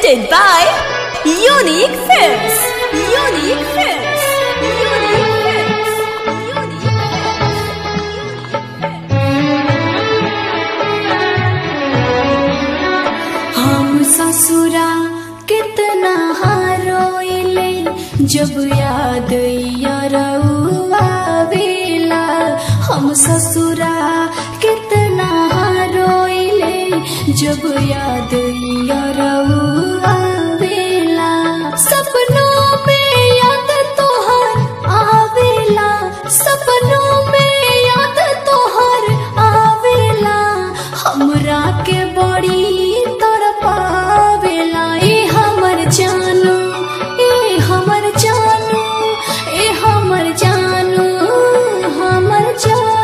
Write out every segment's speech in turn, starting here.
Presented by Unique Films. Unique Films. Unique Films. Unique Films. हम ससुरा कितना रोइले जब याद यरौआ आवेला। हम ससुरा कितना रोइले जब याद यरौआ आवेला। सपनों में याद तोहर आवेला, सपनों में याद तोहर आवेला। हमरा के बड़ी तड़पावेला। ए हमर जानू, ए हमर जानू, ए हमर जानू, हमर जानू।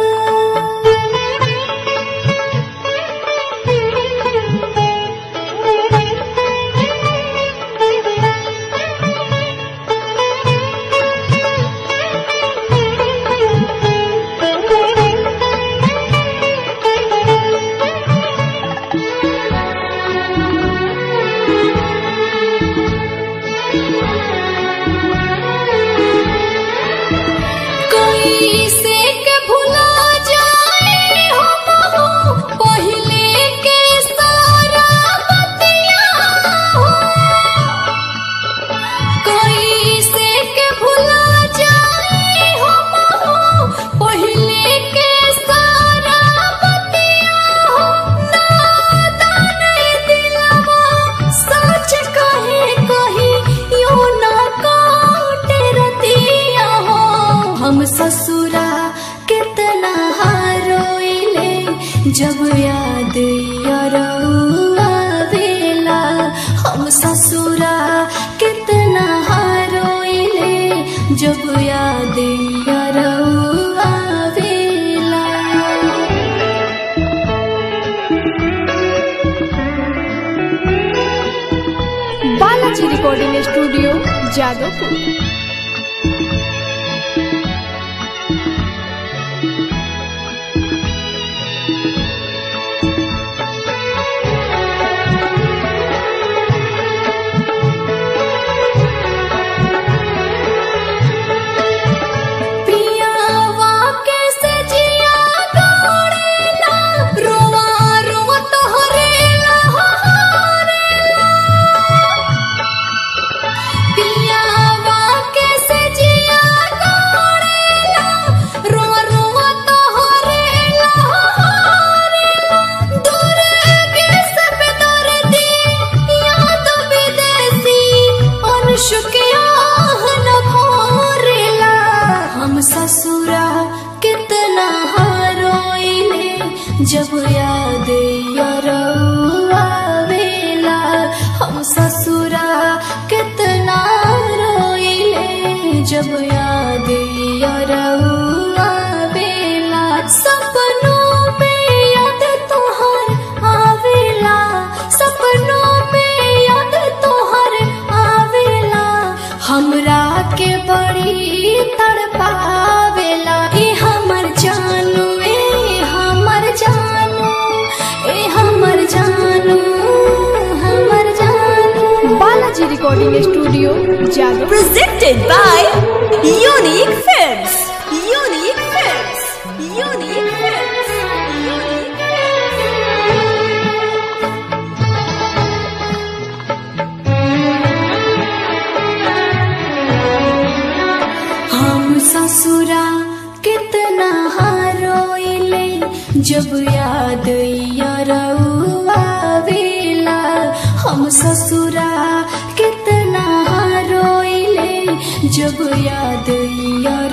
हम ससुरा कितना रोइले जब याद यरौआ आवेला। हम ससुरा कितना रोइले जब याद यरौआ आवेला। Balaji recording studio Jadavpur. ससुरा कितना रोइले जब याद यरौआ आवेला। हम ससुरा कितना रोइले जब याद यरौआ आवेला। सपनों में याद तोहर आवेला, सपनों में याद तोहर आवेला। हमरा के बड़ी तड़पावेला। ए हमर जानू, ए हमर जानू, ए हमर जानू, हमर जानू। Balaji recording studio Jadavpur. Presented by Unique Films. Unique Films. Unique Films. Unique हम ससुरा कितना रोइले जब याद यरौआ आवेला। हम ससुरा कितना रोइले जब याद